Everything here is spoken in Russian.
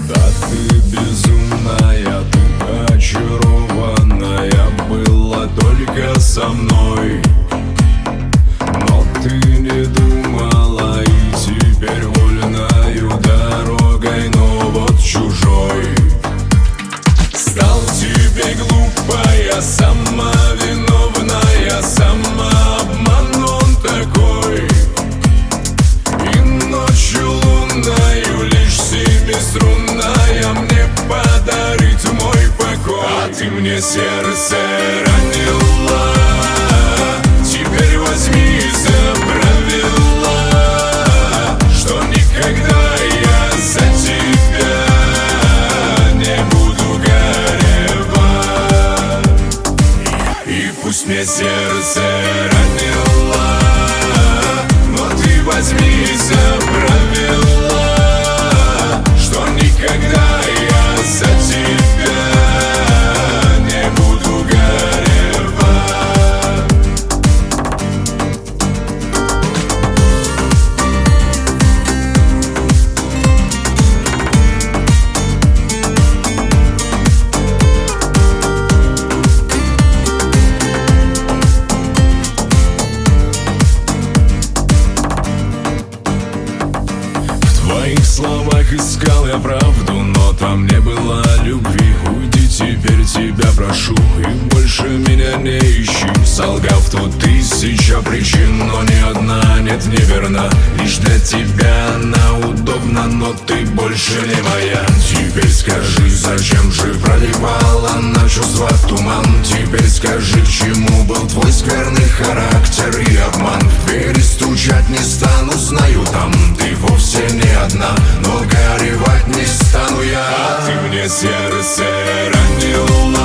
Да ты безумная, ты очарованная, была только со мной. Но ты не думала и теперь вольною дорогой, но вот чужой. Стал тебе глупая, сама виновная, самообман он такой. И ночью лунною лишь семиструнная мне подарить мой покой. А ты мне сердце ранила, теперь возьми за правило, что никогда я за тебя не буду горевать. И пусть мне сердце ранило, но ты возьми за правило, что никогда я за тебя не буду горевать. В твоих словах искал я правду, но там не было любви. Уйди, теперь тебя прошу, и больше меня не ищи. Солгав тут тысяча причин, но ни одна нет неверна. Лишь для тебя она удобна, но ты больше не моя. Теперь скажи, зачем же проливала на чувства туман? Теперь скажи, к чему был твой скверный характер и обман? В двери стучать не стану, знаю, там ты вовсе не одна, но горевать не стану я. А ты мне сердце ранила,